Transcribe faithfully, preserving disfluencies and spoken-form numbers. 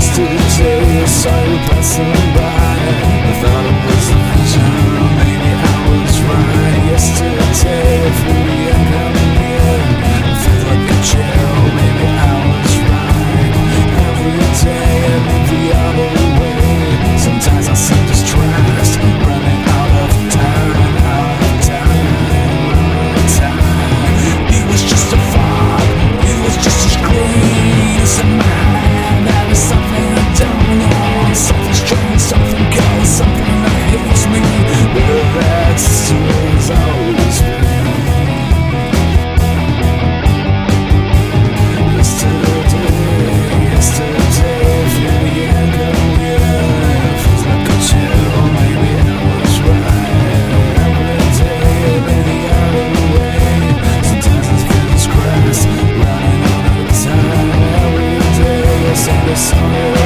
Yesterday I saw you passing by. I thought it was a vision, maybe I was right. Yesterday I flew the incoming in. I felt like a chill, maybe I was right. Every day I leave the other way. Sometimes I seem distressed, running out of time, out of time, out of time. It was just a fog, it was just a screen. It's a mind, that is something I don't know. Something strange, something cold, something that hates me. But that's the way it's always been. Yesterday, yesterday, flew the end of the earth. Feels like a chill, maybe I was right. Every day, maybe out of the way. Sometimes I feel this grass, running out of time. Every day, I sing the song.